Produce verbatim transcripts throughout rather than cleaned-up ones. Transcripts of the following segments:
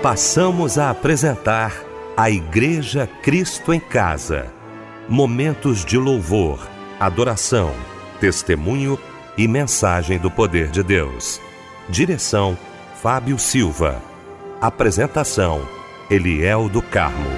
Passamos a apresentar a Igreja Cristo em Casa. Momentos de louvor, adoração, testemunho e mensagem do poder de Deus. Direção: Fábio Silva. Apresentação: Eliel do Carmo.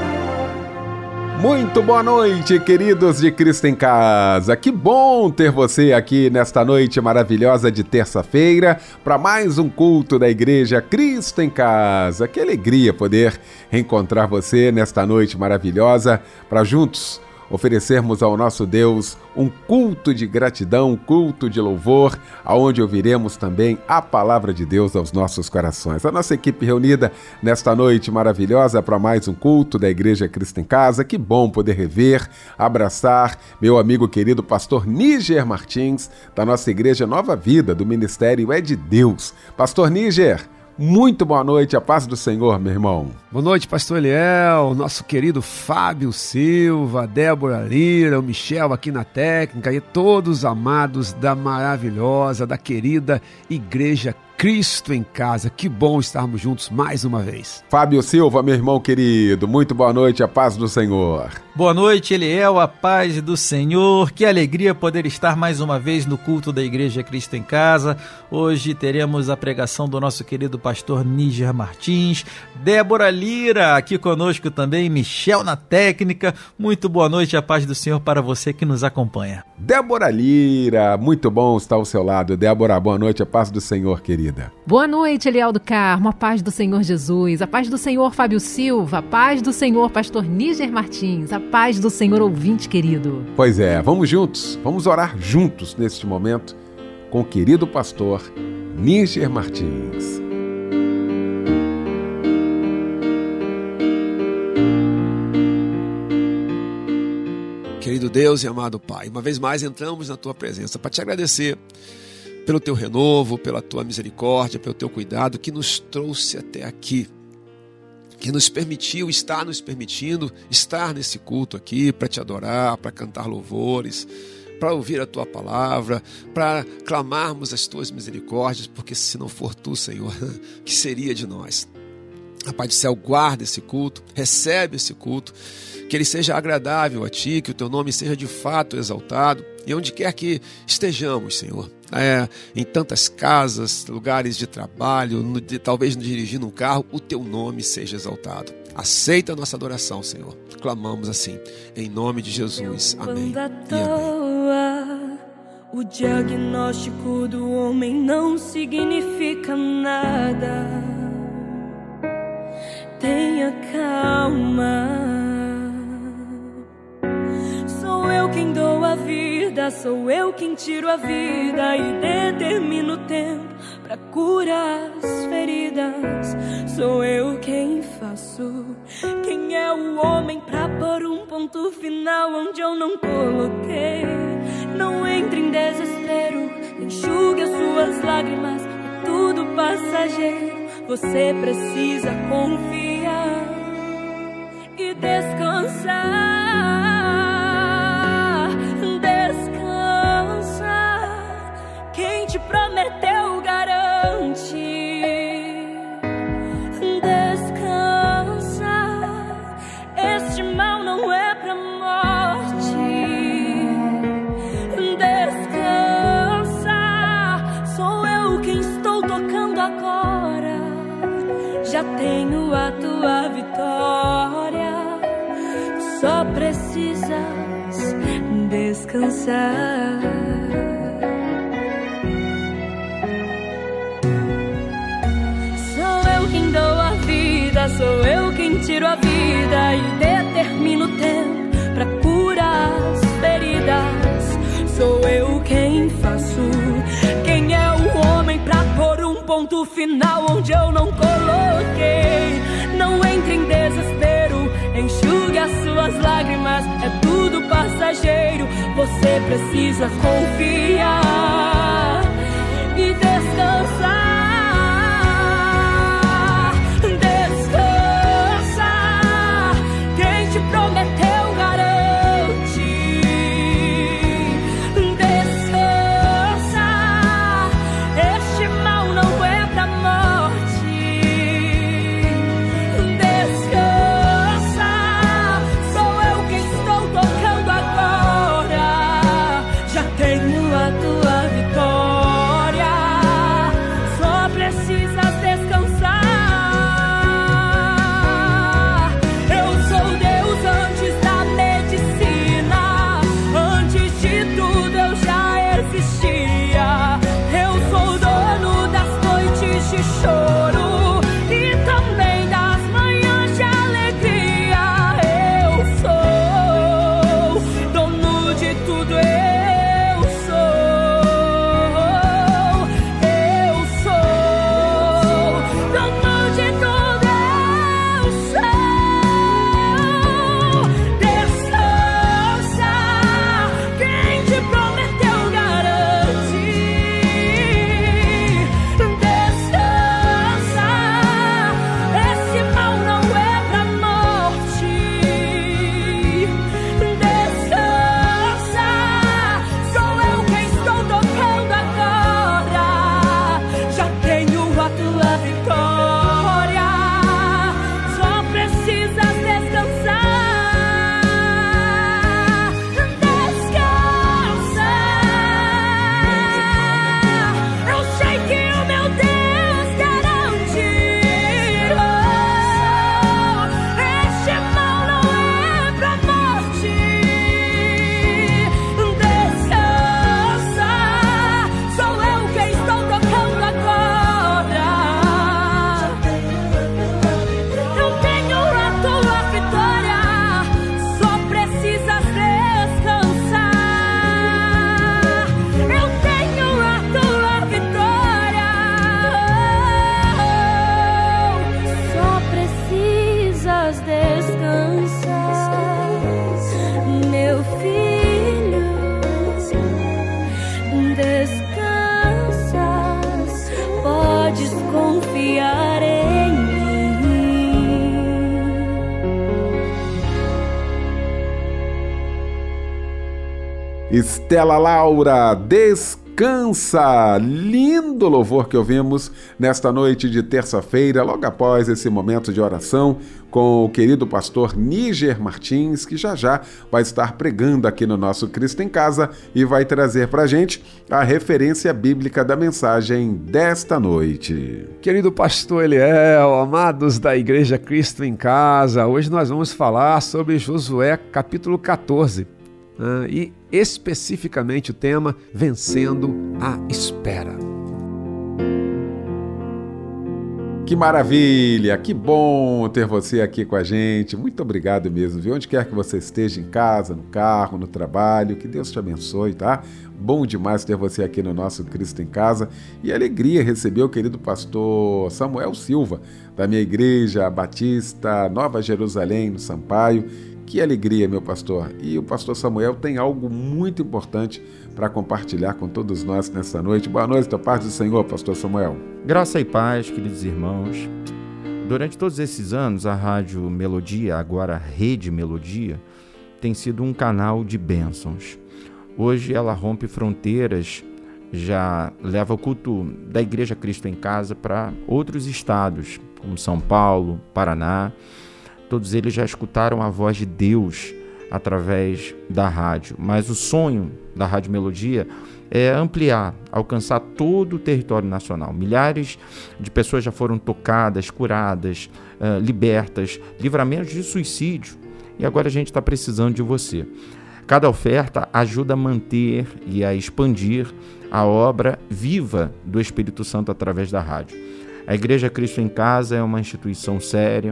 Muito boa noite, queridos de Cristo em Casa. Que bom ter você aqui nesta noite maravilhosa de terça-feira para mais um culto da Igreja Cristo em Casa. Que alegria poder reencontrar você nesta noite maravilhosa para juntos oferecermos ao nosso Deus um culto de gratidão, um culto de louvor, aonde ouviremos também a palavra de Deus aos nossos corações. A nossa equipe reunida nesta noite maravilhosa para mais um culto da Igreja Cristo em Casa. Que bom poder rever, abraçar meu amigo querido pastor Níger Martins, da nossa Igreja Nova Vida, do Ministério É de Deus. Pastor Níger, muito boa noite, a paz do Senhor, meu irmão. Boa noite, pastor Eliel, nosso querido Fábio Silva, Débora Lira, o Michel aqui na técnica e todos amados da maravilhosa, da querida Igreja Cristo em Casa. Que bom estarmos juntos mais uma vez. Fábio Silva, meu irmão querido, muito boa noite, a paz do Senhor. Boa noite, Eliel, a paz do Senhor. Que alegria poder estar mais uma vez no culto da Igreja Cristo em Casa. Hoje teremos a pregação do nosso querido pastor Níger Martins, Débora Lira aqui conosco também, Michel na técnica. Muito boa noite, a paz do Senhor para você que nos acompanha. Débora Lira, muito bom estar ao seu lado. Débora, boa noite, a paz do Senhor, querida. Boa noite, Eliel do Carmo, a paz do Senhor Jesus, a paz do Senhor Fábio Silva, a paz do Senhor pastor Níger Martins, a paz do Senhor ouvinte querido. Pois é, vamos juntos, vamos orar juntos neste momento com o querido pastor Níger Martins. Querido Deus e amado Pai, uma vez mais entramos na Tua presença para te agradecer pelo Teu renovo, pela Tua misericórdia, pelo Teu cuidado que nos trouxe até aqui, que nos permitiu, está nos permitindo estar nesse culto aqui para te adorar, para cantar louvores, para ouvir a Tua palavra, para clamarmos as Tuas misericórdias, porque se não for Tu, Senhor, que seria de nós? A Pai do Céu, guarda esse culto, recebe esse culto, que ele seja agradável a Ti, que o Teu nome seja de fato exaltado, e onde quer que estejamos, Senhor, é, em tantas casas, lugares de trabalho, no, de, talvez dirigindo um carro, o Teu nome seja exaltado. Aceita a nossa adoração, Senhor. Clamamos assim, em nome de Jesus. Amém e amém. O diagnóstico do homem não significa nada. Tenha calma. Sou eu quem dou a vida, sou eu quem tiro a vida e determino o tempo pra curar as feridas. Sou eu quem faço. Quem é o homem pra pôr um ponto final onde eu não coloquei? Não entre em desespero, enxugue as suas lágrimas, é tudo passageiro. Você precisa confiar e descansar. Quem te prometeu garante. Descansa. Este mal não é pra morte. Descansa. Sou eu quem estou tocando agora. Já tenho a tua vitória. Só precisas descansar. Sou eu quem tiro a vida e determino o tempo pra curar as feridas. Sou eu quem faço. Quem é o homem pra pôr um ponto final onde eu não coloquei? Não entre em desespero, enxugue as suas lágrimas, é tudo passageiro. Você precisa confiar e descansar. Prometeu garante. Descansa. Este mal não é pra morte. Estela Laura, Descansa. Lindo louvor que ouvimos nesta noite de terça-feira, logo após esse momento de oração com o querido pastor Níger Martins, que já já vai estar pregando aqui no nosso Cristo em Casa e vai trazer para a gente a referência bíblica da mensagem desta noite. Querido pastor Eliel, amados da Igreja Cristo em Casa, hoje nós vamos falar sobre Josué capítulo catorze, né? E especificamente o tema Vencendo a Espera. Que maravilha, que bom ter você aqui com a gente, muito obrigado mesmo, viu? Onde quer que você esteja, em casa, no carro, no trabalho, que Deus te abençoe, tá? Bom demais ter você aqui no nosso Cristo em Casa e alegria receber o querido pastor Samuel Silva, da minha igreja Batista Nova Jerusalém, no Sampaio. Que alegria, meu pastor. E o pastor Samuel tem algo muito importante para compartilhar com todos nós nesta noite. Boa noite, a paz do Senhor, pastor Samuel. Graça e paz, queridos irmãos. Durante todos esses anos, a Rádio Melodia, agora Rede Melodia, tem sido um canal de bênçãos. Hoje ela rompe fronteiras, já leva o culto da Igreja Cristo em Casa para outros estados, como São Paulo, Paraná. Todos eles já escutaram a voz de Deus através da rádio, mas o sonho da Rádio Melodia é ampliar, alcançar todo o território nacional. Milhares de pessoas já foram tocadas, curadas, uh, libertas, livramentos de suicídio, e agora a gente está precisando de você. Cada oferta ajuda a manter e a expandir a obra viva do Espírito Santo através da rádio. A Igreja Cristo em Casa é uma instituição séria,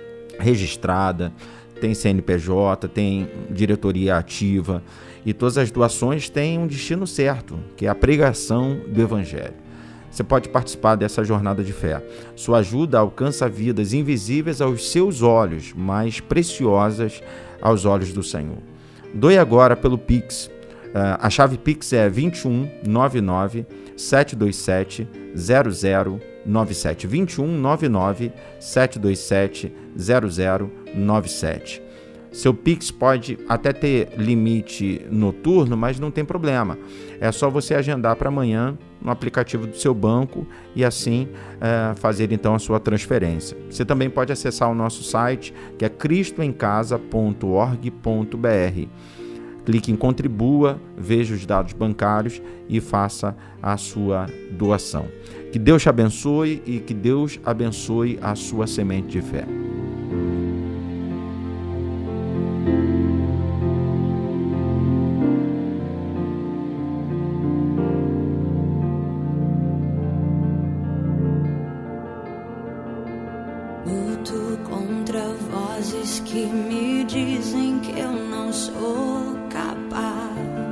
registrada, tem C N P J, tem diretoria ativa e todas as doações têm um destino certo, que é a pregação do Evangelho. Você pode participar dessa jornada de fé. Sua ajuda alcança vidas invisíveis aos seus olhos, mas preciosas aos olhos do Senhor. Doe agora pelo Pix. A chave Pix é vinte e um, noventa e nove, sete dois sete, zero zero nove sete. vinte e um, noventa e nove, sete dois sete, zero zero nove sete. Seu Pix pode até ter limite noturno, mas não tem problema. É só você agendar para amanhã no aplicativo do seu banco e assim é, fazer então a sua transferência. Você também pode acessar o nosso site, que é cristo em casa ponto org ponto b r. Clique em Contribua, veja os dados bancários e faça a sua doação. Que Deus te abençoe e que Deus abençoe a sua semente de fé. Luto contra vozes que me dizem que eu não sou capaz.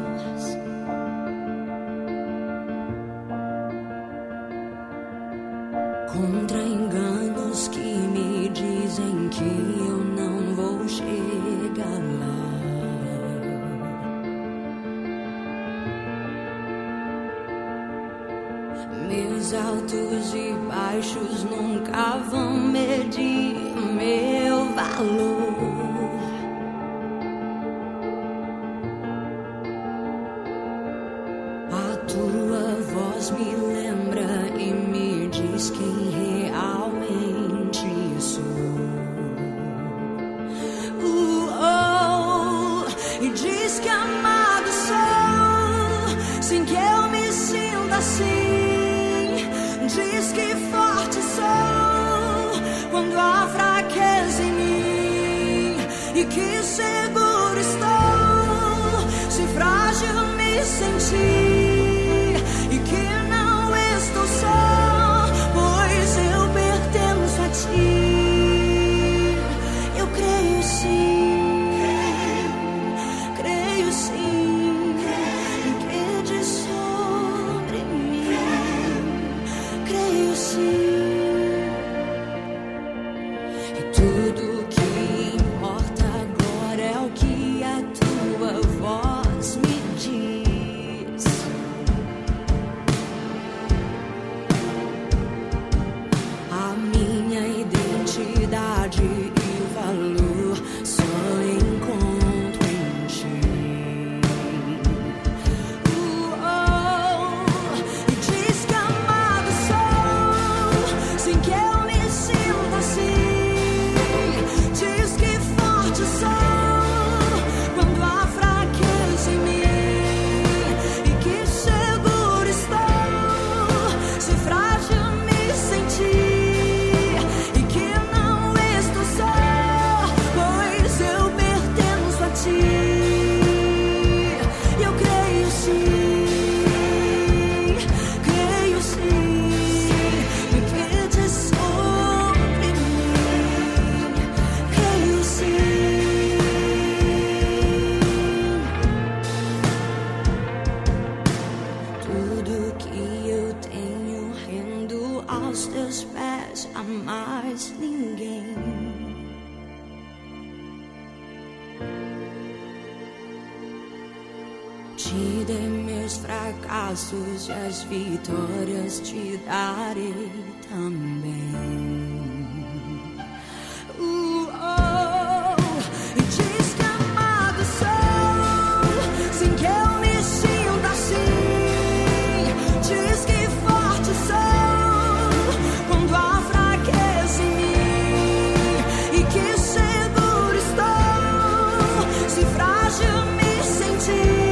Contra enganos que me dizem que eu não vou chegar lá. Meus altos e baixos nunca vão medir meu valor. A tua voz me lembra e me diz quem realmente sou. Uh, oh, e diz que amado sou, sem que eu me sinta assim. Diz que forte sou quando há fraqueza em mim, e que seguro estou se frágil me sentir, e que não estou só, pois eu pertenço a ti. Eu creio sim, creio sim, que diz sobre mim. Creio sim, e tudo que importa agora é o que a tua voz me diz. mais ninguém. Te dei meus fracassos e as vitórias te darei também. Uh, oh, e diz que amado sou, sem que eu me sinta assim. Diz que forte sou quando há fraqueza em mim, e que seguro estou se frágil me sentir.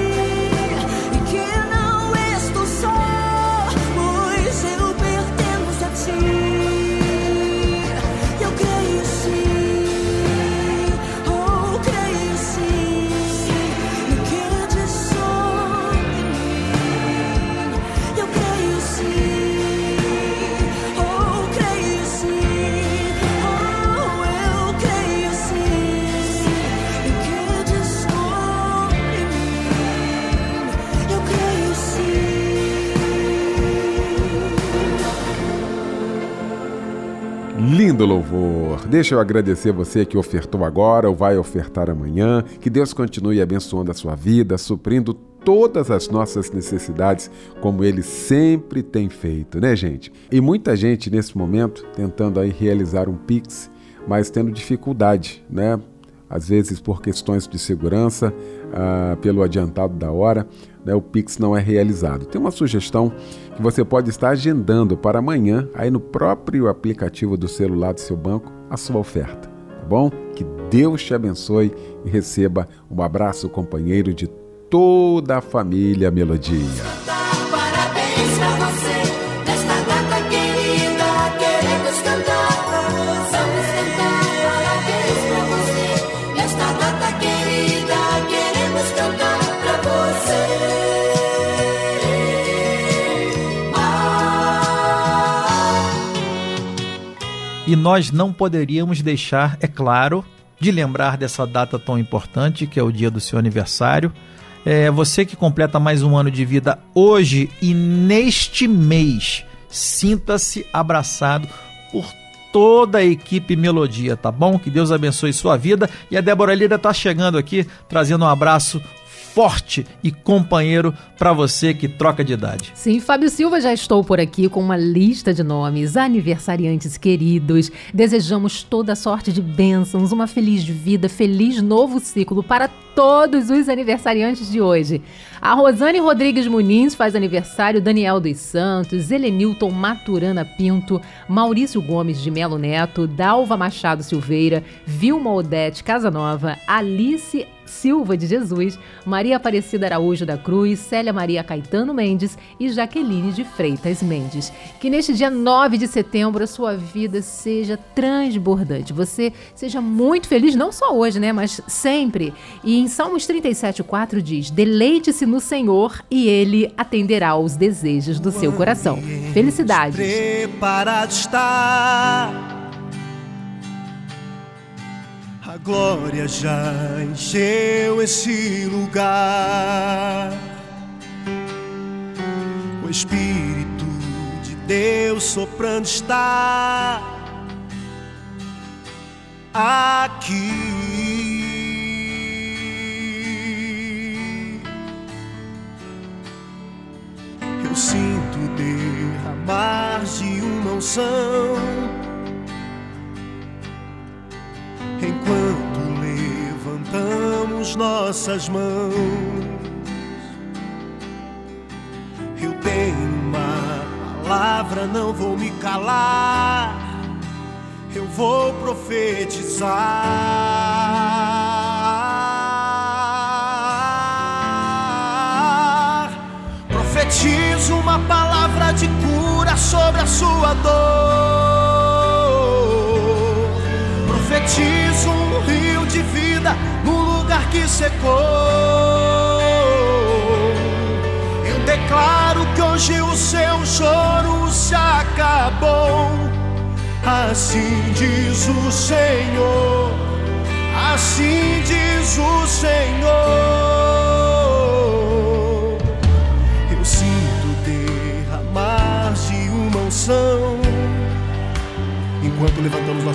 Lindo louvor. Deixa eu agradecer você que ofertou agora ou vai ofertar amanhã. Que Deus continue abençoando a sua vida, suprindo todas as nossas necessidades, como Ele sempre tem feito, né, gente? E muita gente nesse momento tentando aí realizar um Pix, mas tendo dificuldade, né? Às vezes por questões de segurança, ah, pelo adiantado da hora, né, o Pix não é realizado. Tem uma sugestão que você pode estar agendando para amanhã, aí no próprio aplicativo do celular do seu banco, a sua oferta, tá bom? Que Deus te abençoe e receba um abraço companheiro de toda a família Melodia. Parabéns pra você, nesta data querida, queremos cantar pra você. Vamos cantar parabéns pra você, nesta data querida, queremos cantar pra você. E nós não poderíamos deixar, é claro, de lembrar dessa data tão importante, que é o dia do seu aniversário. É, você que completa mais um ano de vida hoje e neste mês, sinta-se abraçado por toda a equipe Melodia, tá bom? Que Deus abençoe sua vida. E a Débora Lira está chegando aqui, trazendo um abraço forte e companheiro para você que troca de idade. Sim, Fábio Silva, já estou por aqui com uma lista de nomes, aniversariantes queridos. Desejamos toda sorte de bênçãos, uma feliz vida, feliz novo ciclo para todos os aniversariantes de hoje. A Rosane Rodrigues Muniz faz aniversário, Daniel dos Santos, Helenilton Maturana Pinto, Maurício Gomes de Melo Neto, Dalva Machado Silveira, Vilma Odete Casanova, Alice Silva de Jesus, Maria Aparecida Araújo da Cruz, Célia Maria Caetano Mendes e Jaqueline de Freitas Mendes. Que neste dia nove de setembro a sua vida seja transbordante, você seja muito feliz, não só hoje, né, mas sempre. E em Salmos trinta e sete, quatro diz: deleite-se no Senhor e Ele atenderá aos desejos do seu coração. Felicidades. Preparado está, a glória já encheu esse lugar. O Espírito de Deus soprando está aqui. Eu sinto derramar de uma unção enquanto levantamos nossas mãos. Eu tenho uma palavra, não vou me calar, eu vou profetizar. Profetizo uma palavra de cura sobre a sua dor. Profetizo um rio de vida no lugar que secou. Eu declaro que hoje o seu choro se acabou. Assim diz o Senhor, assim diz o Senhor. Eu sinto derramar de uma unção enquanto levantamos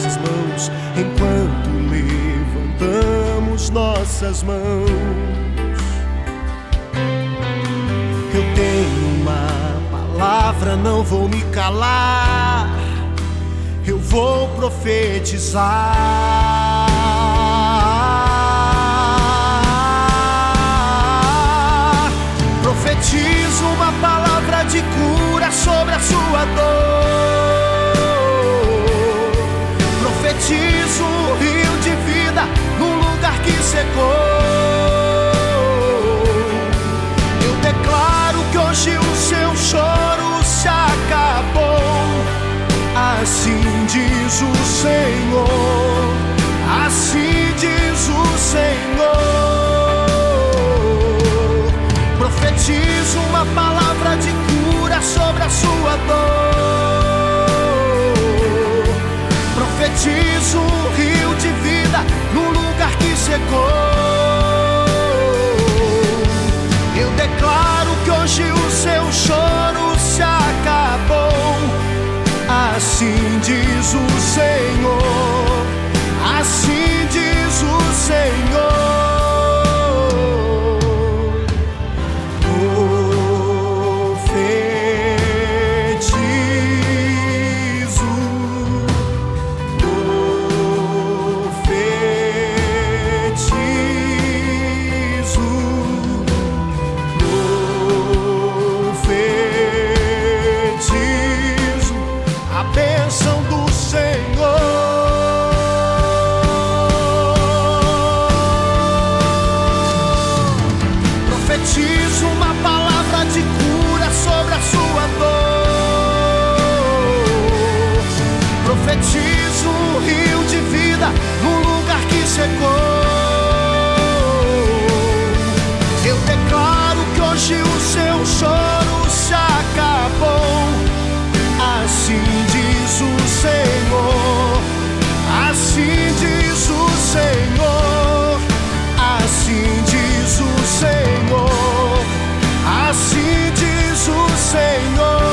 vossas mãos. Eu tenho uma palavra, não vou me calar, eu vou profetizar. Profetizo uma palavra de cura sobre a sua dor. Profetizo um rio de vida num lugar que secou. Eu declaro que hoje o seu choro se acabou. Assim diz o Senhor, assim diz o Senhor. Profetizo uma palavra de cura sobre a sua dor. Profetizo um rio de vida no lugar que secou. Eu declaro que hoje o seu choro se acabou. Assim diz o Senhor, assim diz o Senhor. Profetizo uma palavra de cura sobre a sua dor. Profetizo um rio de vida num lugar que secou. Eu declaro que hoje o seu choro se acabou. Assim diz o Senhor, assim diz o Senhor, assim diz o Senhor, assim diz o Senhor.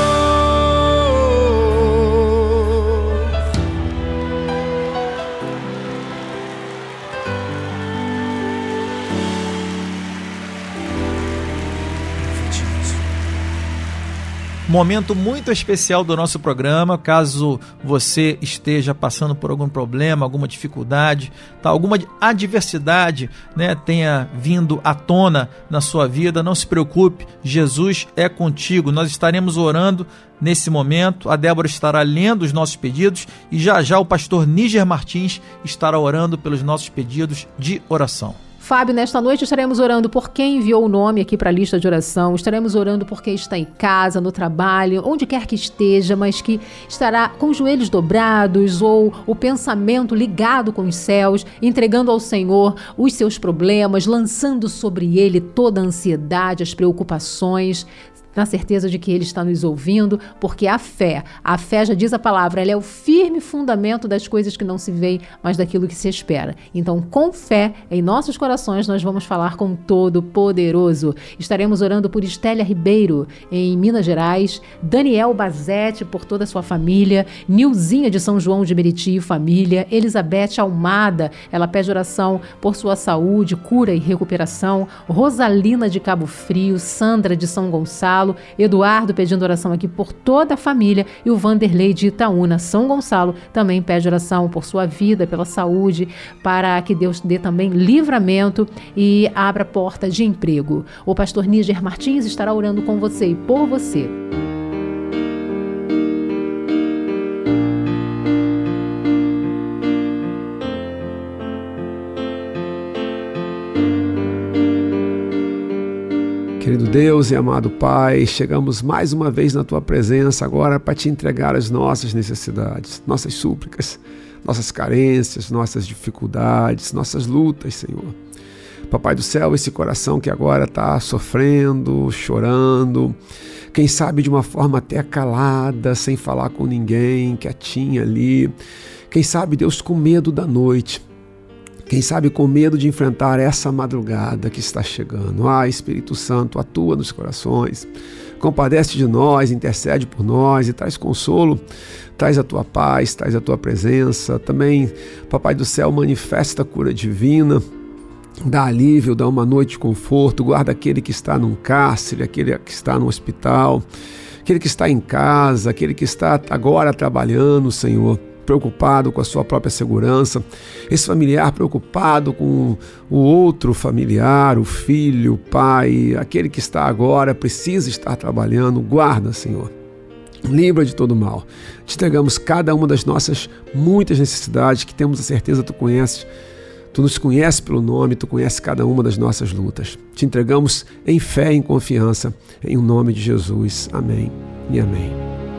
Momento muito especial do nosso programa. Caso você esteja passando por algum problema, alguma dificuldade, tá, alguma adversidade, né, tenha vindo à tona na sua vida, não se preocupe, Jesus é contigo. Nós estaremos orando nesse momento, a Débora estará lendo os nossos pedidos e já já o pastor Níger Martins estará orando pelos nossos pedidos de oração. Fábio, nesta noite estaremos orando por quem enviou o nome aqui para a lista de oração, estaremos orando por quem está em casa, no trabalho, onde quer que esteja, mas que estará com os joelhos dobrados ou o pensamento ligado com os céus, entregando ao Senhor os seus problemas, lançando sobre Ele toda a ansiedade, as preocupações, na certeza de que Ele está nos ouvindo, porque a fé, a fé já diz a palavra, ela é o firme fundamento das coisas que não se veem, mas daquilo que se espera. Então, com fé em nossos corações, nós vamos falar com o Todo-Poderoso. Estaremos orando por Estélia Ribeiro, em Minas Gerais, Daniel Bazete, por toda a sua família, Nilzinha de São João de Meriti e família, Elizabeth Almada, ela pede oração por sua saúde, cura e recuperação, Rosalina de Cabo Frio, Sandra de São Gonçalo, Eduardo pedindo oração aqui por toda a família e o Vanderlei de Itaúna, São Gonçalo, também pede oração por sua vida, pela saúde, para que Deus dê também livramento e abra porta de emprego. O pastor Níger Martins estará orando com você e por você. Querido Deus e amado Pai, chegamos mais uma vez na Tua presença agora para Te entregar as nossas necessidades, nossas súplicas, nossas carências, nossas dificuldades, nossas lutas, Senhor. Papai do céu, esse coração que agora está sofrendo, chorando, quem sabe de uma forma até calada, sem falar com ninguém, quietinha ali, quem sabe, Deus, com medo da noite. Quem sabe com medo de enfrentar essa madrugada que está chegando. Ah, Espírito Santo, atua nos corações, compadece de nós, intercede por nós e traz consolo, traz a Tua paz, traz a Tua presença. Também, Papai do céu, manifesta a cura divina dá alívio, dá uma noite de conforto, guarda aquele que está num cárcere, aquele que está no hospital, aquele que está em casa, aquele que está agora trabalhando, Senhor, preocupado com a sua própria segurança, esse familiar preocupado com o outro familiar, o filho, o pai, aquele que está agora, precisa estar trabalhando, guarda, Senhor. Livra de todo mal. Te entregamos cada uma das nossas muitas necessidades que temos a certeza Tu conheces. Tu nos conheces pelo nome, Tu conheces cada uma das nossas lutas. Te entregamos em fé e em confiança, em nome de Jesus. Amém e amém.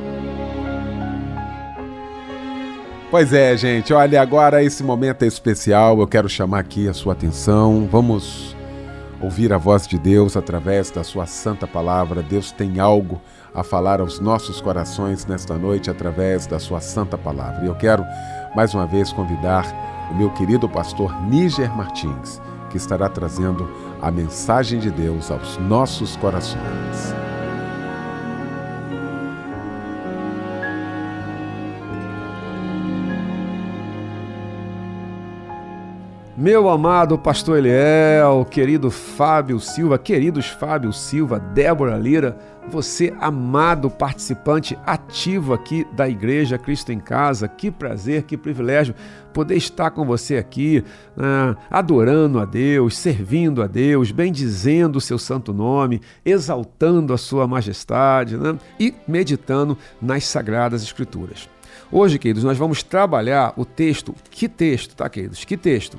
Pois é, gente, olha, agora esse momento é especial, eu quero chamar aqui a sua atenção. Vamos ouvir a voz de Deus através da sua santa palavra. Deus tem algo a falar aos nossos corações nesta noite através da sua santa palavra. E eu quero mais uma vez convidar o meu querido pastor Níger Martins, que estará trazendo a mensagem de Deus aos nossos corações. Meu amado pastor Eliel, querido Fábio Silva, queridos Fábio Silva, Débora Lira, você amado participante ativo aqui da Igreja Cristo em Casa, que prazer, que privilégio poder estar com você aqui, né, adorando a Deus, servindo a Deus, bendizendo o seu santo nome, exaltando a sua majestade, né, e meditando nas Sagradas Escrituras. Hoje, queridos, nós vamos trabalhar o texto, que texto, tá, queridos, que texto?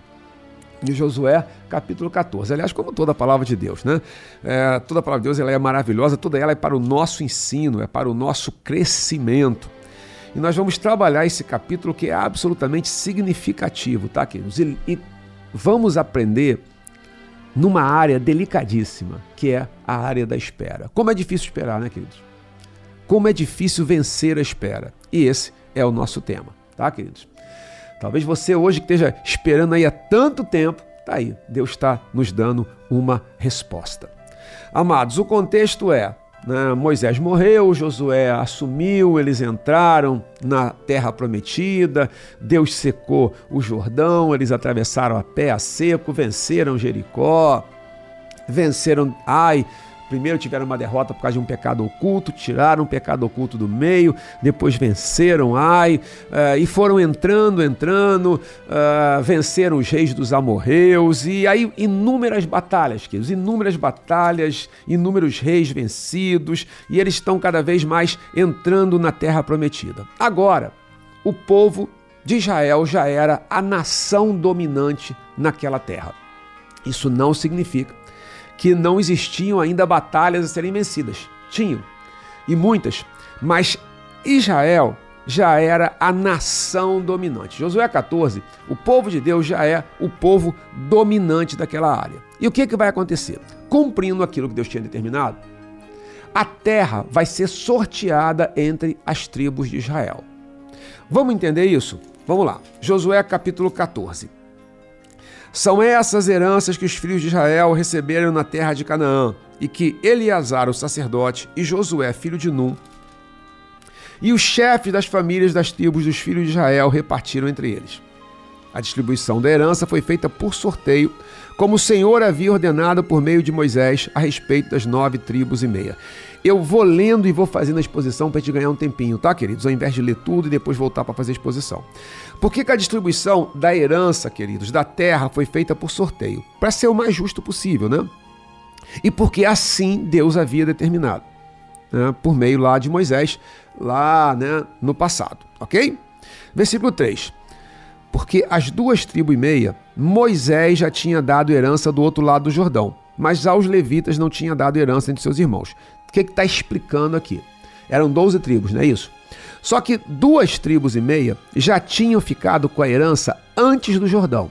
De Josué, capítulo catorze. Aliás, como toda a palavra de Deus, né? É, toda a palavra de Deus ela é maravilhosa, toda ela é para o nosso ensino, é para o nosso crescimento. E nós vamos trabalhar esse capítulo que é absolutamente significativo, tá, queridos? E, e vamos aprender numa área delicadíssima, que é a área da espera. Como é difícil esperar, né, queridos? Como é difícil vencer a espera. E esse é o nosso tema, tá, queridos? Talvez você hoje que esteja esperando aí há tanto tempo, tá aí, Deus está nos dando uma resposta. Amados, o contexto é, né, Moisés morreu, Josué assumiu, eles entraram na terra prometida, Deus secou o Jordão, eles atravessaram a pé a seco, venceram Jericó, venceram Ai. Primeiro tiveram uma derrota por causa de um pecado oculto, tiraram um pecado oculto do meio, depois venceram Ai, uh, e foram entrando, entrando, uh, venceram os reis dos amorreus, e aí inúmeras batalhas, queridos, inúmeras batalhas, inúmeros reis vencidos, e eles estão cada vez mais entrando na terra prometida. Agora, o povo de Israel já era a nação dominante naquela terra. Isso não significa que não existiam ainda batalhas a serem vencidas. Tinham, e muitas, mas Israel já era a nação dominante. Josué catorze, o povo de Deus já é o povo dominante daquela área. E o que, que vai acontecer? Cumprindo aquilo que Deus tinha determinado, a terra vai ser sorteada entre as tribos de Israel. Vamos entender isso? Vamos lá. Josué capítulo catorze. São essas heranças que os filhos de Israel receberam na terra de Canaã, e que Eleazar, o sacerdote, e Josué, filho de Num, e os chefes das famílias das tribos dos filhos de Israel repartiram entre eles. A distribuição da herança foi feita por sorteio, como o Senhor havia ordenado por meio de Moisés a respeito das nove tribos e meia. Eu vou lendo e vou fazendo a exposição para a gente ganhar um tempinho, tá, queridos? Ao invés de ler tudo e depois voltar para fazer a exposição. Por que que a distribuição da herança, queridos, da terra foi feita por sorteio? Para ser o mais justo possível, né? E porque assim Deus havia determinado, né? Por meio lá de Moisés, lá, né, no passado, ok? Versículo três. Porque as duas tribos e meia, Moisés já tinha dado herança do outro lado do Jordão, mas aos levitas não tinha dado herança entre seus irmãos. O que está explicando aqui? Eram doze tribos, não é isso? Só que duas tribos e meia já tinham ficado com a herança antes do Jordão.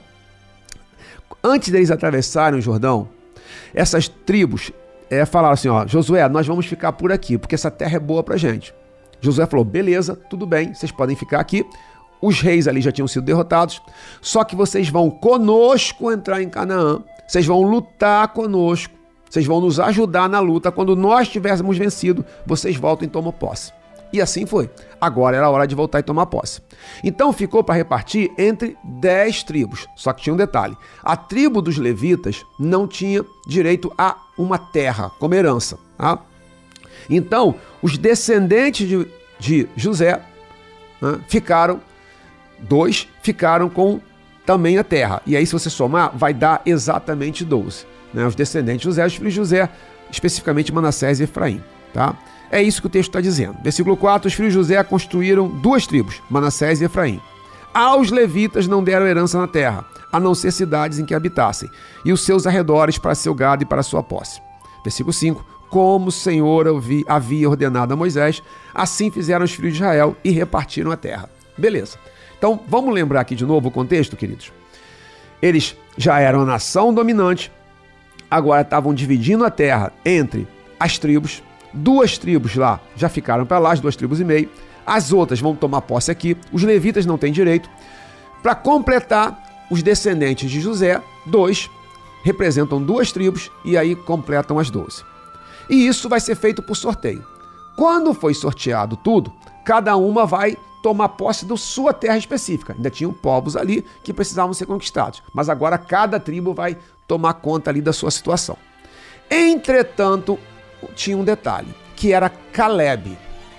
Antes deles atravessarem o Jordão, essas tribos é, falaram assim, ó, Josué, nós vamos ficar por aqui, porque essa terra é boa pra gente. Josué falou, beleza, tudo bem, vocês podem ficar aqui. Os reis ali já tinham sido derrotados, só que vocês vão conosco entrar em Canaã, vocês vão lutar conosco, vocês vão nos ajudar na luta. Quando nós tivéssemos vencido, vocês voltam e tomam posse. E assim foi. Agora era a hora de voltar e tomar posse. Então ficou para repartir entre dez tribos. Só que tinha um detalhe. A tribo dos levitas não tinha direito a uma terra como herança. Tá? Então, os descendentes de, de José né, ficaram, dois ficaram com também a terra. E aí, se você somar, vai dar exatamente doze. Né? Os descendentes de José, os filhos de José, especificamente Manassés e Efraim. Tá? É isso que o texto está dizendo. Versículo quatro, os filhos de José construíram duas tribos, Manassés e Efraim. Aos levitas não deram herança na terra, a não ser cidades em que habitassem, e os seus arredores para seu gado e para sua posse. Versículo cinco, como o Senhor havia ordenado a Moisés, assim fizeram os filhos de Israel e repartiram a terra. Beleza. Então, vamos lembrar aqui de novo o contexto, queridos? Eles já eram a nação dominante, agora estavam dividindo a terra entre as tribos. Duas tribos lá já ficaram para lá, as duas tribos e meio. As outras vão tomar posse aqui. Os levitas não têm direito. Para completar, os descendentes de José, dois, representam duas tribos e aí completam as doze. E isso vai ser feito por sorteio. Quando foi sorteado tudo, cada uma vai tomar posse da sua terra específica. Ainda tinham povos ali que precisavam ser conquistados. Mas agora cada tribo vai tomar conta ali da sua situação. Entretanto, tinha um detalhe, que era Calebe,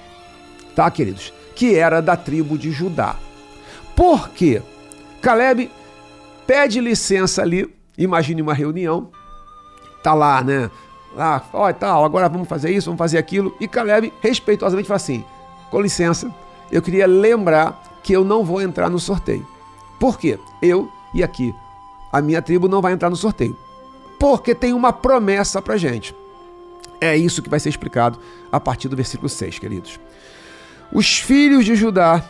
tá, queridos? Que era da tribo de Judá. Por quê? Calebe pede licença ali, imagine uma reunião, tá lá, né? Lá, ó, e tal, agora vamos fazer isso, vamos fazer aquilo. E Calebe, respeitosamente, fala assim, com licença, eu queria lembrar que eu não vou entrar no sorteio. Por quê? Eu, e aqui, a minha tribo não vai entrar no sorteio. Porque tem uma promessa pra gente. É isso que vai ser explicado a partir do versículo seis, queridos. Os filhos de Judá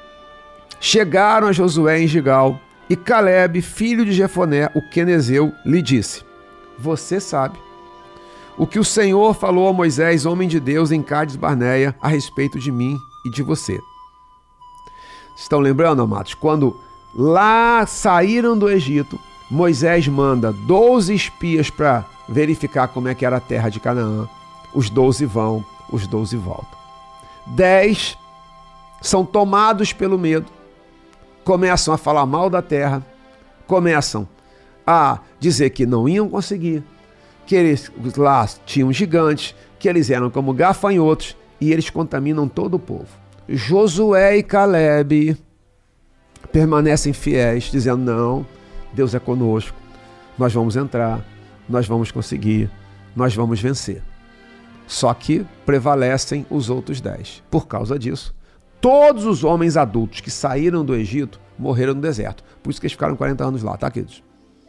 chegaram a Josué em Gigal, e Calebe, filho de Jefoné, o quenezeu, lhe disse, você sabe o que o Senhor falou a Moisés, homem de Deus, em Cádiz Barneia, a respeito de mim e de você. Estão lembrando, amados? Quando lá saíram do Egito, Moisés manda doze espias para verificar como é que era a terra de Canaã. Os doze vão, os doze voltam. Dez são tomados pelo medo, começam a falar mal da terra, começam a dizer que não iam conseguir, que eles lá tinham gigantes, que eles eram como gafanhotos, e eles contaminam todo o povo. Josué e Calebe permanecem fiéis, dizendo, não, Deus é conosco, nós vamos entrar, nós vamos conseguir, nós vamos vencer. Só que prevalecem os outros dez. Por causa disso, todos os homens adultos que saíram do Egito morreram no deserto. Por isso que eles ficaram quarenta anos lá, tá, queridos?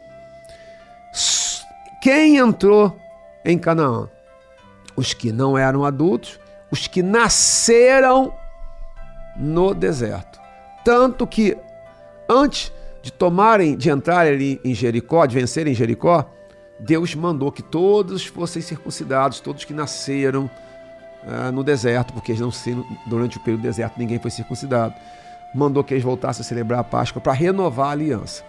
Quem entrou em Canaã? Os que não eram adultos, os que nasceram no deserto. Tanto que antes de tomarem, de entrarem ali em Jericó, de vencerem Jericó, Deus mandou que todos fossem circuncidados, todos que nasceram uh, no deserto, porque eles não se, durante o período do deserto ninguém foi circuncidado. Mandou que eles voltassem a celebrar a Páscoa para renovar a aliança.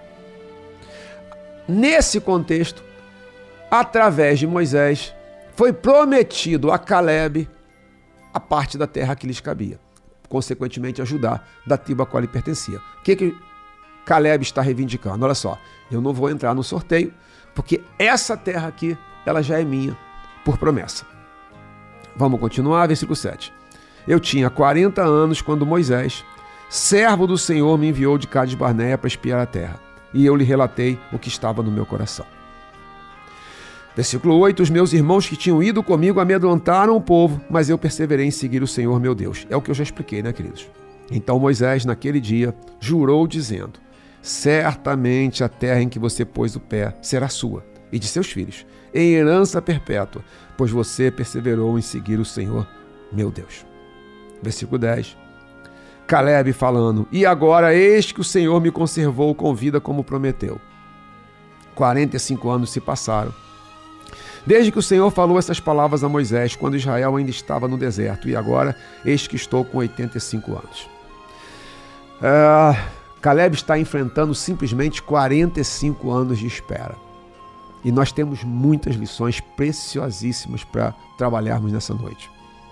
Nesse contexto, através de Moisés, foi prometido a Calebe a parte da terra que lhes cabia, consequentemente a Judá, da tribo a qual ele pertencia. O que que Calebe está reivindicando? Olha só, eu não vou entrar no sorteio, porque essa terra aqui, ela já é minha, por promessa. Vamos continuar, versículo sete. Eu tinha quarenta anos quando Moisés, servo do Senhor, me enviou de Cádiz Barneia para espiar a terra, e eu lhe relatei o que estava no meu coração. Versículo oito, os meus irmãos que tinham ido comigo amedrontaram o povo, mas eu perseverei em seguir o Senhor meu Deus. É o que eu já expliquei, né, queridos? Então Moisés, naquele dia, jurou dizendo, certamente a terra em que você pôs o pé será sua e de seus filhos, em herança perpétua, pois você perseverou em seguir o Senhor meu Deus. Versículo dez, Calebe falando, e agora eis que o Senhor me conservou com vida como prometeu. quarenta e cinco anos se passaram, desde que o Senhor falou essas palavras a Moisés, quando Israel ainda estava no deserto, e agora eis que estou com oitenta e cinco anos. É, Calebe está enfrentando simplesmente quarenta e cinco anos de espera. E nós temos muitas lições preciosíssimas para trabalharmos nessa noite.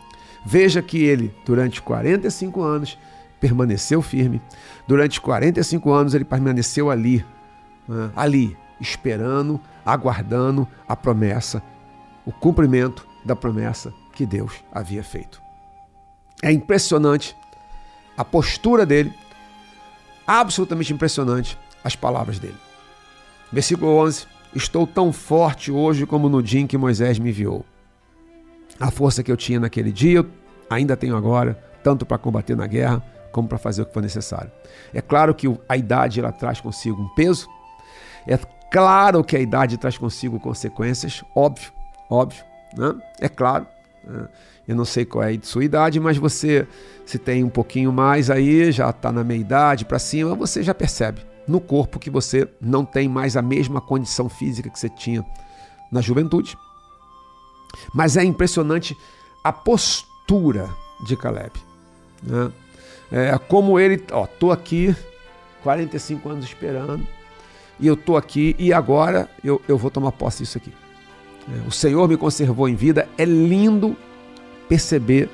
Veja que ele, durante quarenta e cinco anos, permaneceu firme. Durante quarenta e cinco anos ele permaneceu ali, né? ali, esperando, aguardando a promessa, o cumprimento da promessa que Deus havia feito. É impressionante a postura dele, absolutamente impressionante as palavras dele. Versículo onze: estou tão forte hoje como no dia em que Moisés me enviou. A força que eu tinha naquele dia, eu ainda tenho agora, tanto para combater na guerra, como para fazer o que for necessário. É claro que a idade ela traz consigo um peso, é claro que a idade traz consigo consequências, óbvio, óbvio, né? É claro, né? Eu não sei qual é a sua idade, mas você, se tem um pouquinho mais aí, já está na meia idade para cima, você já percebe no corpo que você não tem mais a mesma condição física que você tinha na juventude. Mas é impressionante a postura de Caleb, né? É como ele, ó, tô aqui, quarenta e cinco anos esperando, e eu tô aqui, e agora eu, eu vou tomar posse disso aqui. É, o Senhor me conservou em vida. É lindo perceber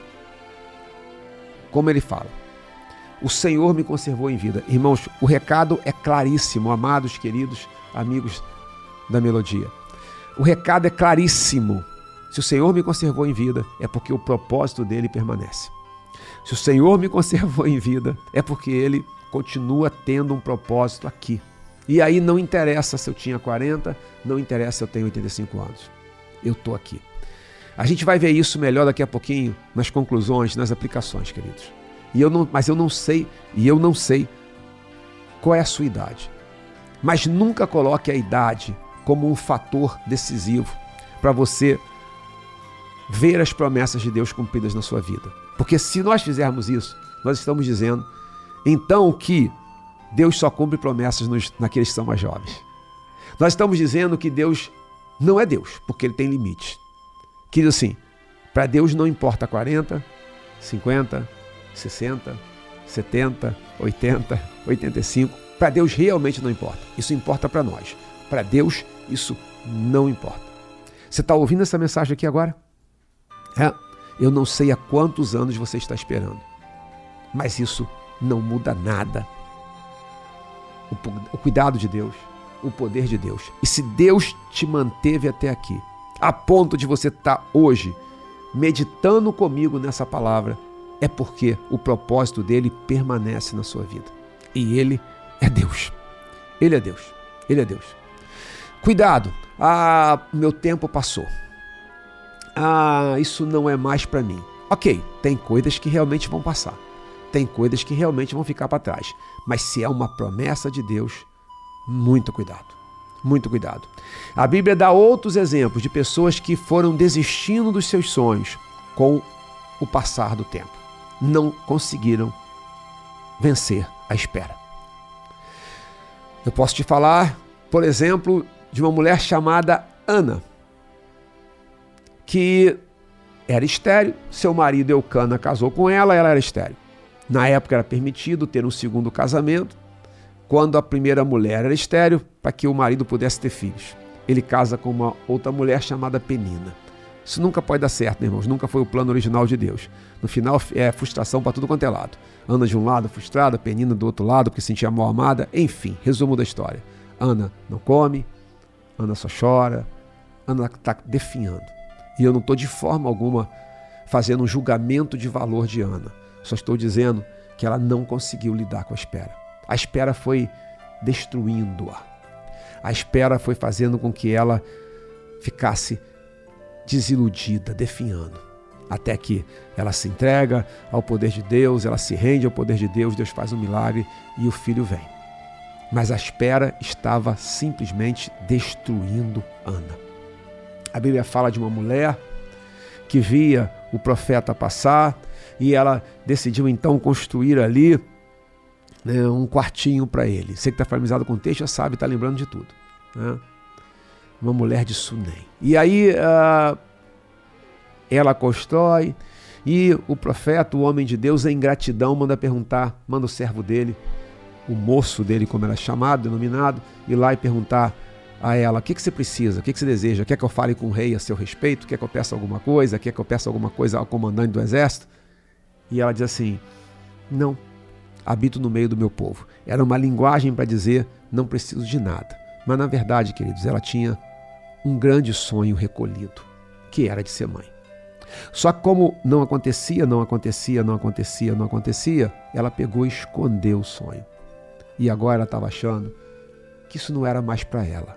como ele fala. O Senhor me conservou em vida. Irmãos, o recado é claríssimo, amados, queridos, amigos da Melodia. O recado é claríssimo. Se o Senhor me conservou em vida, é porque o propósito dele permanece. Se o Senhor me conservou em vida, é porque ele continua tendo um propósito aqui. E aí não interessa se eu tinha quarenta, não interessa se eu tenho oitenta e cinco anos. Eu estou aqui. A gente vai ver isso melhor daqui a pouquinho nas conclusões, nas aplicações, queridos. E eu não, mas eu não sei, e eu não sei qual é a sua idade. Mas nunca coloque a idade como um fator decisivo para você ver as promessas de Deus cumpridas na sua vida. Porque se nós fizermos isso, nós estamos dizendo, então, que Deus só cumpre promessas nos, naqueles que são mais jovens. Nós estamos dizendo que Deus não é Deus, porque ele tem limites. Que diz assim, para Deus não importa quarenta, cinquenta, sessenta, setenta, oitenta, oitenta e cinco. Para Deus realmente não importa. Isso importa para nós. Para Deus, isso não importa. Você está ouvindo essa mensagem aqui agora? É? Eu não sei há quantos anos você está esperando, mas isso não muda nada. O, o cuidado de Deus, o poder de Deus. E se Deus te manteve até aqui, a ponto de você estar hoje meditando comigo nessa palavra, é porque o propósito dele permanece na sua vida. E ele é Deus. Ele é Deus. Ele é Deus. Cuidado. Ah, meu tempo passou. Ah, isso não é mais para mim. Ok, tem coisas que realmente vão passar. Tem coisas que realmente vão ficar para trás. Mas se é uma promessa de Deus, muito cuidado. Muito cuidado. A Bíblia dá outros exemplos de pessoas que foram desistindo dos seus sonhos com o passar do tempo. Não conseguiram vencer a espera. Eu posso te falar, por exemplo, de uma mulher chamada Ana, que era estéril, seu marido Eucana casou com ela, ela era estéril. Na época era permitido ter um segundo casamento, quando a primeira mulher era estéril, para que o marido pudesse ter filhos. Ele casa com uma outra mulher chamada Penina. Isso nunca pode dar certo, irmãos, nunca foi o plano original de Deus. No final é frustração para tudo quanto é lado. Ana de um lado frustrada, Penina do outro lado, porque sentia mal amada, enfim, resumo da história. Ana não come, Ana só chora, Ana está definhando. E eu não estou de forma alguma fazendo um julgamento de valor de Ana. Só estou dizendo que ela não conseguiu lidar com a espera. A espera foi destruindo-a. A espera foi fazendo com que ela ficasse desiludida, definhando. Até que ela se entrega ao poder de Deus, ela se rende ao poder de Deus, Deus faz um milagre e o filho vem. Mas a espera estava simplesmente destruindo Ana. A Bíblia fala de uma mulher que via o profeta passar e ela decidiu então construir ali, né, um quartinho para ele. Você que está familiarizado com o texto já sabe, está lembrando de tudo. Né? Uma mulher de Sunem. E aí uh, ela constrói e o profeta, o homem de Deus, em gratidão, manda perguntar, manda o servo dele, o moço dele, como era chamado, denominado, ir lá e perguntar a ela: o que, que você precisa? O que, que você deseja? Quer que eu fale com o rei a seu respeito? Quer que eu peça alguma coisa? Quer que eu peça alguma coisa ao comandante do exército? E ela diz assim: não, habito no meio do meu povo. Era uma linguagem para dizer: não preciso de nada. Mas na verdade, queridos, ela tinha um grande sonho recolhido, que era de ser mãe. Só que como não acontecia, não acontecia, não acontecia, não acontecia, ela pegou e escondeu o sonho. E agora ela estava achando que isso não era mais para ela.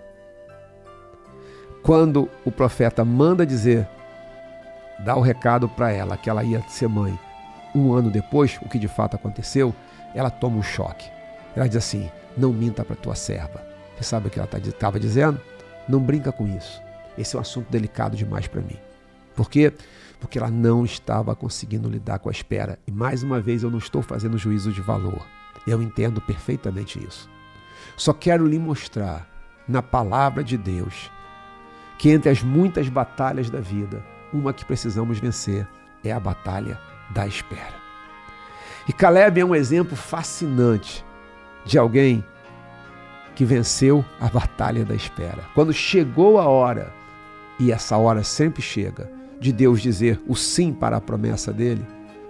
Quando o profeta manda dizer, dá o recado para ela que ela ia ser mãe, um ano depois, o que de fato aconteceu, ela toma um choque. Ela diz assim: não minta para tua serva. Você sabe o que ela estava dizendo? Não brinca com isso. Esse é um assunto delicado demais para mim. Por quê? Porque ela não estava conseguindo lidar com a espera. E mais uma vez eu não estou fazendo juízo de valor. Eu entendo perfeitamente isso. Só quero lhe mostrar na palavra de Deus que entre as muitas batalhas da vida, uma que precisamos vencer é a batalha da espera. E Caleb é um exemplo fascinante de alguém que venceu a batalha da espera. Quando chegou a hora, e essa hora sempre chega, de Deus dizer o sim para a promessa dele,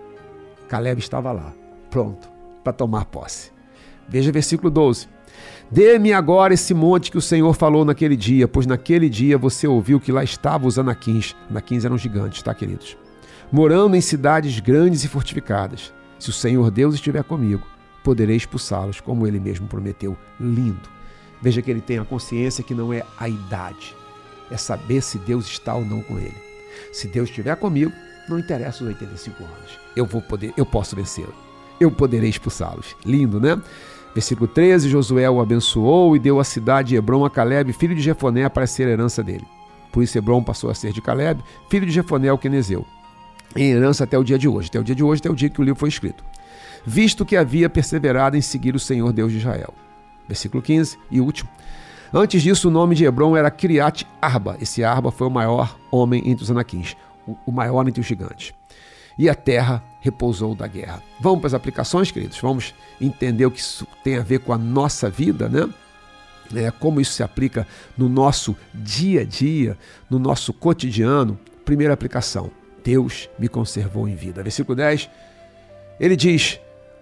Caleb estava lá, pronto para tomar posse. Veja versículo doze. Dê-me agora esse monte que o Senhor falou naquele dia, pois naquele dia você ouviu que lá estavam os anaquins. Anaquins eram gigantes, tá, queridos? Morando em cidades grandes e fortificadas. Se o Senhor Deus estiver comigo, poderei expulsá-los, como ele mesmo prometeu. Lindo. Veja que ele tem a consciência que não é a idade, é saber se Deus está ou não com ele. Se Deus estiver comigo, não interessa os oitenta e cinco anos. Eu vou poder, eu posso vencê-lo. Eu poderei expulsá-los. Lindo, né? Versículo treze, Josué o abençoou e deu a cidade de Hebrom a Caleb, filho de Jefoné, para ser herança dele. Por isso Hebrom passou a ser de Caleb, filho de Jefoné o quenezeu, em herança até o dia de hoje. Até o dia de hoje, até o dia que o livro foi escrito. Visto que havia perseverado em seguir o Senhor Deus de Israel. Versículo quinze e último. Antes disso, o nome de Hebrom era Kiriat Arba. Esse Arba foi o maior homem entre os anaquins, o maior entre os gigantes. E a terra repousou da guerra. Vamos para as aplicações, queridos? Vamos entender o que isso tem a ver com a nossa vida, né? É, como isso se aplica no nosso dia a dia, no nosso cotidiano. Primeira aplicação: Deus me conservou em vida. Versículo dez, ele diz: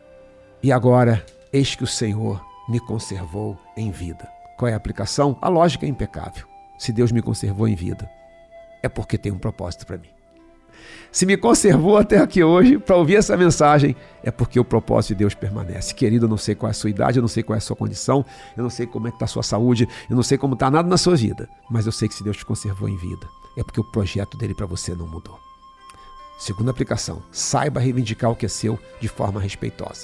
e agora, eis que o Senhor me conservou em vida. Qual é a aplicação? A lógica é impecável. Se Deus me conservou em vida, é porque tem um propósito para mim. Se me conservou até aqui hoje para ouvir essa mensagem, é porque o propósito de Deus permanece. Querido, eu não sei qual é a sua idade, eu não sei qual é a sua condição, eu não sei como é que está a sua saúde, eu não sei como está nada na sua vida, mas eu sei que se Deus te conservou em vida, é porque o projeto dele para você não mudou. Segunda aplicação: saiba reivindicar o que é seu de forma respeitosa.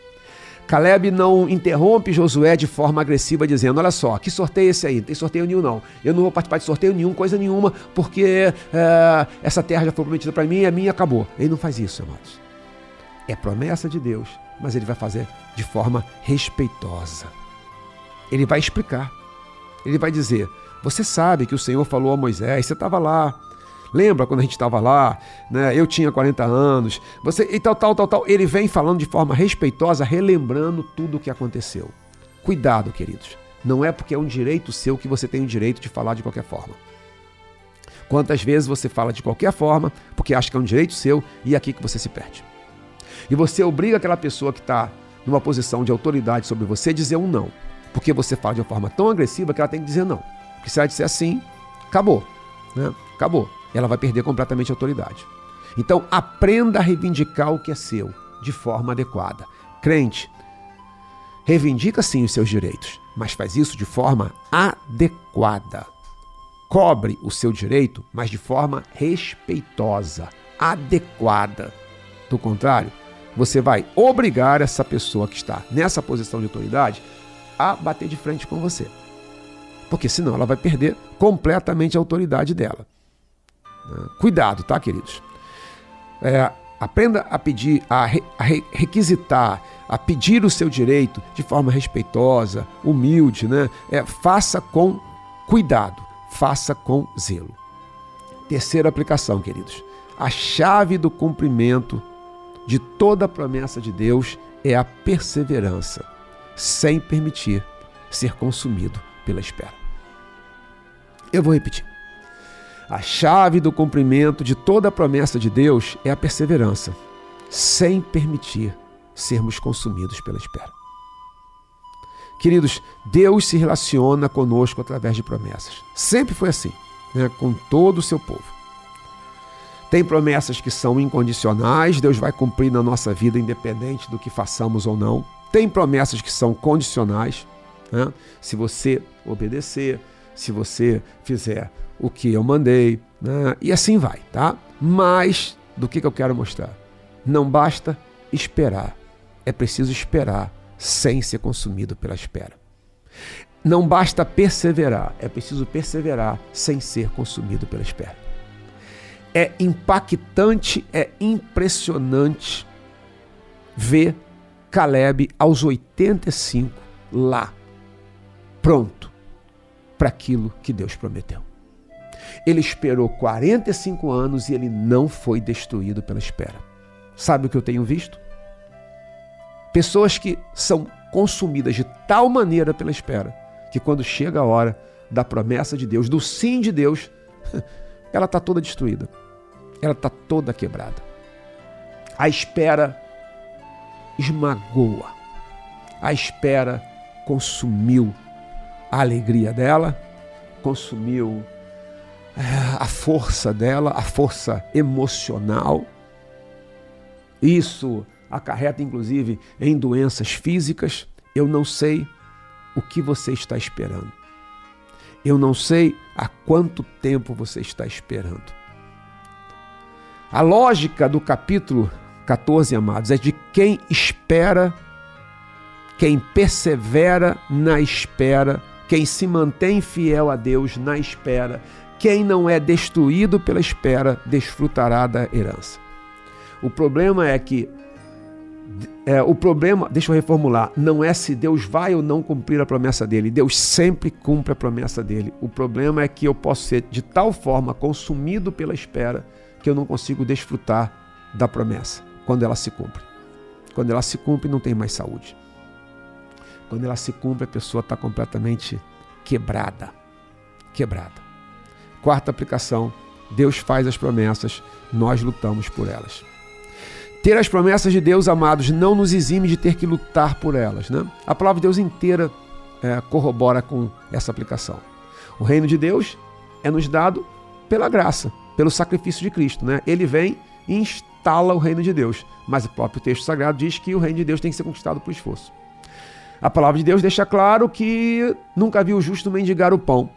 Caleb não interrompe Josué de forma agressiva, dizendo: olha só, que sorteio é esse aí? Não tem sorteio nenhum não. Eu não vou participar de sorteio nenhum, coisa nenhuma, porque é, essa terra já foi prometida para mim e a minha acabou. Ele não faz isso, amados. É promessa de Deus, mas ele vai fazer de forma respeitosa. Ele vai explicar. Ele vai dizer: você sabe que o Senhor falou a Moisés, você estava lá. Lembra quando a gente estava lá, né? Eu tinha quarenta anos, você e tal, tal, tal, tal. Ele vem falando de forma respeitosa, relembrando tudo o que aconteceu. Cuidado, queridos. Não é porque é um direito seu que você tem o direito de falar de qualquer forma. Quantas vezes você fala de qualquer forma porque acha que é um direito seu e é aqui que você se perde. E você obriga aquela pessoa que está numa posição de autoridade sobre você a dizer um não. Porque você fala de uma forma tão agressiva que ela tem que dizer não. Porque se ela disser assim, acabou, né? Acabou. Ela vai perder completamente a autoridade. Então, aprenda a reivindicar o que é seu de forma adequada. Crente, reivindica sim os seus direitos, mas faz isso de forma adequada. Cobre o seu direito, mas de forma respeitosa, adequada. Do contrário, você vai obrigar essa pessoa que está nessa posição de autoridade a bater de frente com você. Porque senão ela vai perder completamente a autoridade dela. Cuidado, tá, queridos? É, aprenda a pedir, a, re, a re, requisitar, a pedir o seu direito de forma respeitosa, humilde, né? É, faça com cuidado, faça com zelo. Terceira aplicação, queridos. A chave do cumprimento de toda a promessa de Deus é a perseverança, sem permitir ser consumido pela espera. Eu vou repetir. A chave do cumprimento de toda a promessa de Deus é a perseverança, sem permitir sermos consumidos pela espera. Queridos, Deus se relaciona conosco através de promessas. Sempre foi assim, né? Com todo o seu povo. Tem promessas que são incondicionais, Deus vai cumprir na nossa vida independente do que façamos ou não. Tem promessas que são condicionais, né? Se você obedecer, se você fizer o que eu mandei, né? E assim vai, tá? Mas, do que, que eu quero mostrar? Não basta esperar, é preciso esperar sem ser consumido pela espera. Não basta perseverar, é preciso perseverar sem ser consumido pela espera. É impactante, é impressionante ver Caleb aos oitenta e cinco lá, pronto para aquilo que Deus prometeu. Ele esperou quarenta e cinco anos e ele não foi destruído pela espera. Sabe o que eu tenho visto? Pessoas que são consumidas de tal maneira pela espera, que quando chega a hora da promessa de Deus, do sim de Deus, ela está toda destruída. Ela está toda quebrada. A espera esmagou-a. A espera consumiu a alegria dela, consumiu a força dela, a força emocional. Isso acarreta, inclusive, em doenças físicas. Eu não sei o que você está esperando. Eu não sei há quanto tempo você está esperando. A lógica do capítulo catorze, amados, é de quem espera, quem persevera na espera, quem se mantém fiel a Deus na espera, quem não é destruído pela espera, desfrutará da herança. O problema é que É, o problema, deixa eu reformular, não é se Deus vai ou não cumprir a promessa dele. Deus sempre cumpre a promessa dele. O problema é que eu posso ser de tal forma consumido pela espera que eu não consigo desfrutar da promessa quando ela se cumpre. Quando ela se cumpre, não tem mais saúde. Quando ela se cumpre, a pessoa está completamente quebrada. Quebrada. Quarta aplicação, Deus faz as promessas, nós lutamos por elas. Ter as promessas de Deus, amados, não nos exime de ter que lutar por elas, né? A palavra de Deus inteira é, corrobora com essa aplicação. O reino de Deus é nos dado pela graça, pelo sacrifício de Cristo, né? Ele vem e instala o reino de Deus, mas o próprio texto sagrado diz que o reino de Deus tem que ser conquistado por esforço. A palavra de Deus deixa claro que nunca viu o justo mendigar o pão.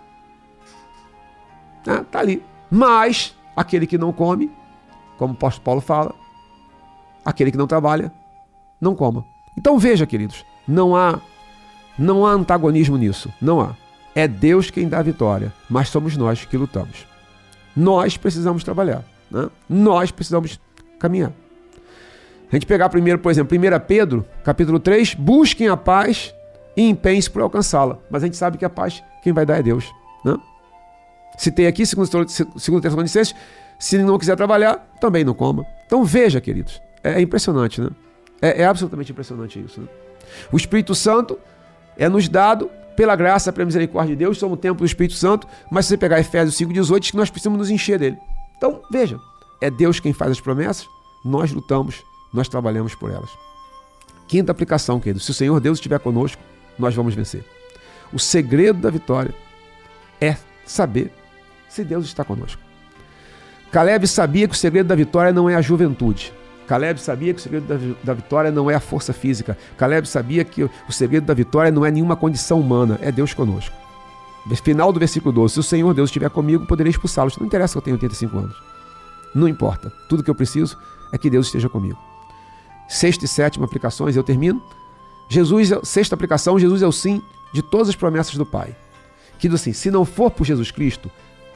Ah, tá ali. Mas aquele que não come, como o apóstolo Paulo fala, aquele que não trabalha, não coma. Então veja, queridos, não há, não há antagonismo nisso, não há. É Deus quem dá a vitória, mas somos nós que lutamos. Nós precisamos trabalhar, né? Nós precisamos caminhar. A gente pegar primeiro, por exemplo, primeiro Pedro, capítulo três, busquem a paz e empenhem-se por alcançá-la. Mas a gente sabe que a paz, quem vai dar é Deus, né? Citei aqui, segundo Tessalonicenses, se não quiser trabalhar, também não coma. Então veja, queridos, é impressionante, né? É, é absolutamente impressionante isso, né? O Espírito Santo é nos dado pela graça, pela misericórdia de Deus, somos o templo do Espírito Santo, mas se você pegar Efésios cinco, dezoito, diz que nós precisamos nos encher dele. Então, veja, é Deus quem faz as promessas, nós lutamos, nós trabalhamos por elas. Quinta aplicação, querido, se o Senhor Deus estiver conosco, nós vamos vencer. O segredo da vitória é saber se Deus está conosco. Caleb sabia que o segredo da vitória não é a juventude. Caleb sabia que o segredo da, da vitória não é a força física. Caleb sabia que o, o segredo da vitória não é nenhuma condição humana, é Deus conosco. Final do versículo doze, se o Senhor Deus estiver comigo, poderei expulsá-los. Não interessa que eu tenha oitenta e cinco anos. Não importa. Tudo que eu preciso é que Deus esteja comigo. Sexta e sétima aplicações, eu termino. Jesus, sexta aplicação, Jesus é o sim de todas as promessas do Pai. Que diz assim, se não for por Jesus Cristo,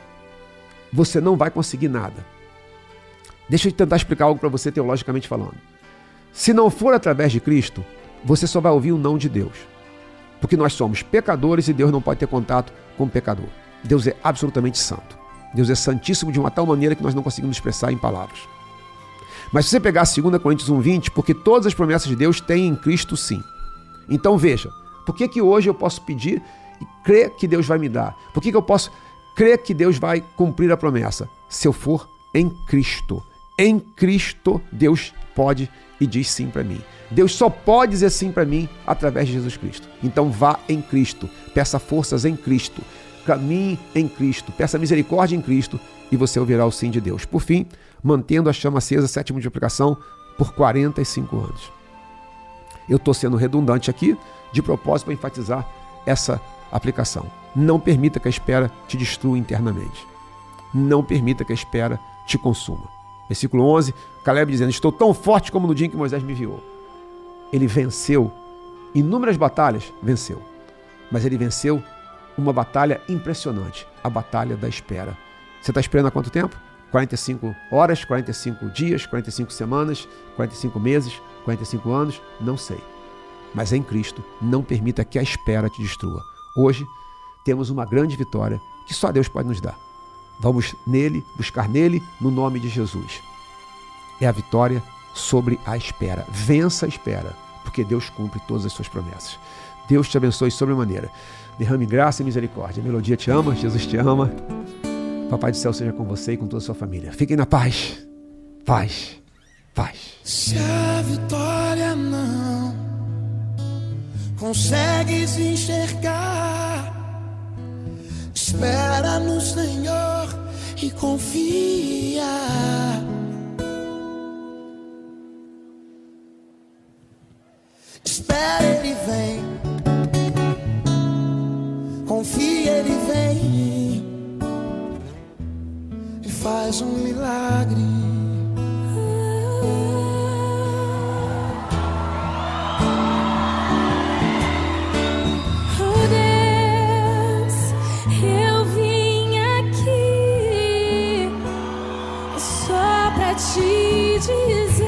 você não vai conseguir nada. Deixa eu tentar explicar algo para você teologicamente falando. Se não for através de Cristo, você só vai ouvir o não de Deus. Porque nós somos pecadores e Deus não pode ter contato com o pecador. Deus é absolutamente santo. Deus é santíssimo de uma tal maneira que nós não conseguimos expressar em palavras. Mas se você pegar segunda Coríntios um, vinte, porque todas as promessas de Deus têm em Cristo sim. Então veja, por que que hoje eu posso pedir e crer que Deus vai me dar? Por que que eu posso crê que Deus vai cumprir a promessa. Se eu for em Cristo, em Cristo Deus pode e diz sim para mim. Deus só pode dizer sim para mim através de Jesus Cristo. Então vá em Cristo, peça forças em Cristo, caminhe em Cristo, peça misericórdia em Cristo e você ouvirá o sim de Deus. Por fim, mantendo a chama acesa, sétima multiplicação, por quarenta e cinco anos. Eu estou sendo redundante aqui, de propósito para enfatizar essa aplicação. Não permita que a espera te destrua internamente. Não permita que a espera te consuma. Versículo onze, Caleb dizendo, estou tão forte como no dia em que Moisés me enviou. Ele venceu inúmeras batalhas, venceu. Mas ele venceu uma batalha impressionante, a batalha da espera. Você está esperando há quanto tempo? quarenta e cinco horas, quarenta e cinco dias, quarenta e cinco semanas, quarenta e cinco meses, quarenta e cinco anos? Não sei. Mas em Cristo, não permita que a espera te destrua. Hoje, temos uma grande vitória que só Deus pode nos dar. Vamos nele, buscar nele, no nome de Jesus. É a vitória sobre a espera. Vença a espera, porque Deus cumpre todas as suas promessas. Deus te abençoe sobremaneira. Derrame graça e misericórdia. A Melodia te ama, Jesus te ama. Papai do céu seja com você e com toda a sua família. Fiquem na paz. Paz. Paz. Se a vitória não consegues enxergar, espera no Senhor e confia. Espera, Ele vem. Confia, Ele vem e faz um milagre. Te dizer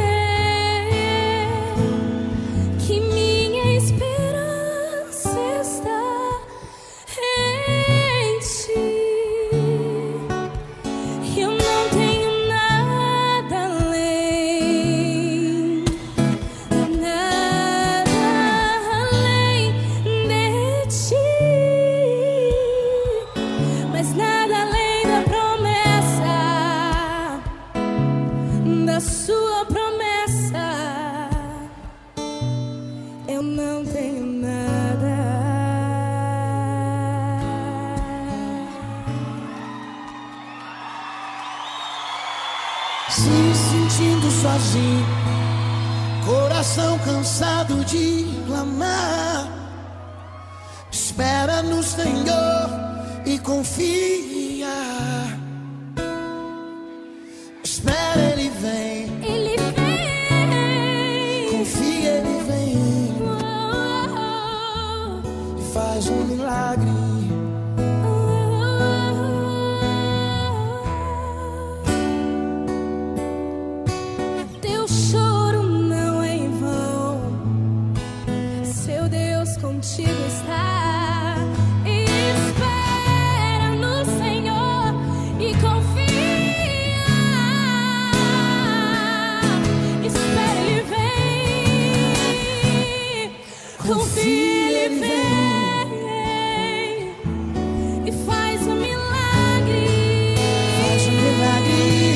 que minha esperança está em ti. Eu não tenho nada além, nada além de ti, mas nada além da promessa, da sua promessa. Eu não tenho nada. Se sentindo sozinho, coração cansado de clamar, espera no Senhor e confia. Espera, Ele vem. Ele vem. Confia, Ele vem. Oh, E faz um milagre. teu choro não é em vão, seu Deus contigo está. Espera no Senhor e confia. Espera, Ele vem. Confia, Ele vem e faz um milagre. Faz um milagre.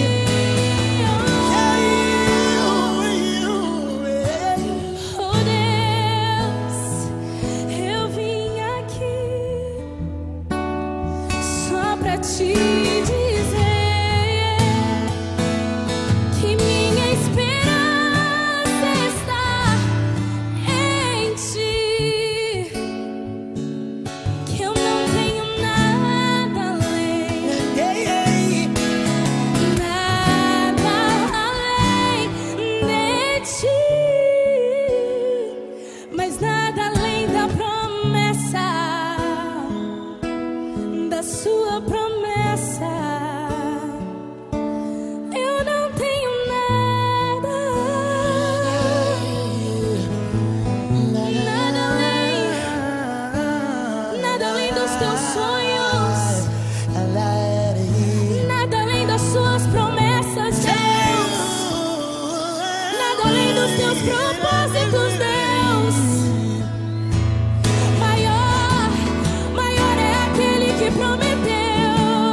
Oh Deus, eu vim aqui só pra te dizer que minha esperança está em ti, que eu não tenho nada além, nada além de ti, mas nada além da promessa, da sua promessa. Eu não tenho nada, nada além, nada além dos teus sonhos, nada além das suas promessas, Deus, nada além dos teus propósitos, Deus. Maior, maior é aquele que prometeu.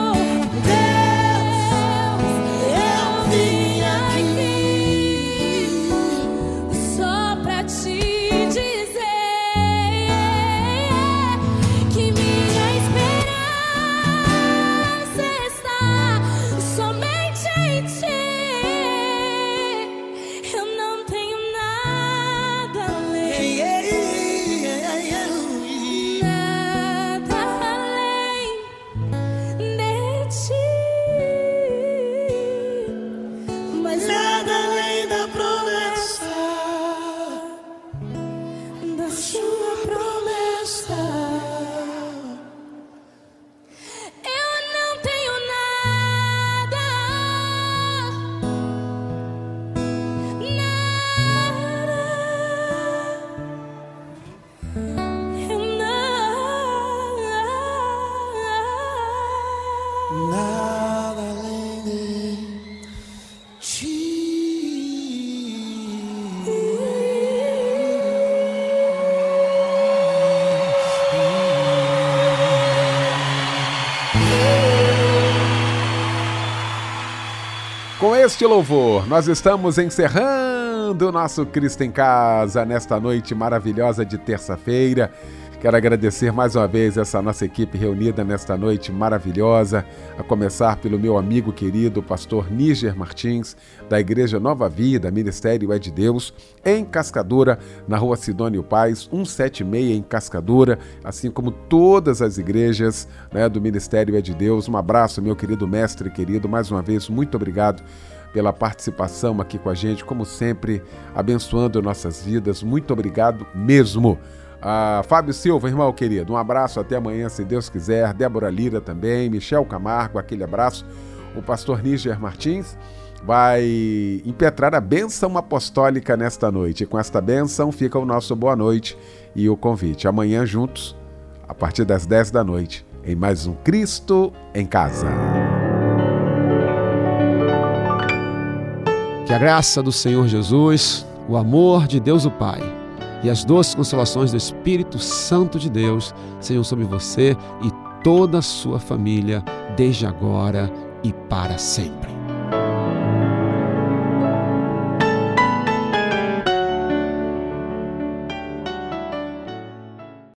este louvor, nós estamos encerrando o nosso Cristo em Casa nesta noite maravilhosa de terça-feira. Quero agradecer mais uma vez essa nossa equipe reunida nesta noite maravilhosa, a começar pelo meu amigo querido, pastor Níger Martins, da Igreja Nova Vida, Ministério é de Deus, em Cascadura, na rua Sidônio Paz, cento e setenta e seis em Cascadura, assim como todas as igrejas, né, do Ministério é de Deus. Um abraço, meu querido mestre querido, mais uma vez, muito obrigado pela participação aqui com a gente, como sempre, abençoando nossas vidas. Muito obrigado mesmo. Ah, Fábio Silva, irmão querido, um abraço, até amanhã, se Deus quiser. Débora Lira também, Michel Camargo, aquele abraço. O pastor Níger Martins vai impetrar a bênção apostólica nesta noite. E com esta bênção fica o nosso boa noite e o convite. Amanhã juntos, a partir das dez da noite, em mais um Cristo em Casa. Que a graça do Senhor Jesus, o amor de Deus o Pai e as doces consolações do Espírito Santo de Deus sejam sobre você e toda a sua família, desde agora e para sempre.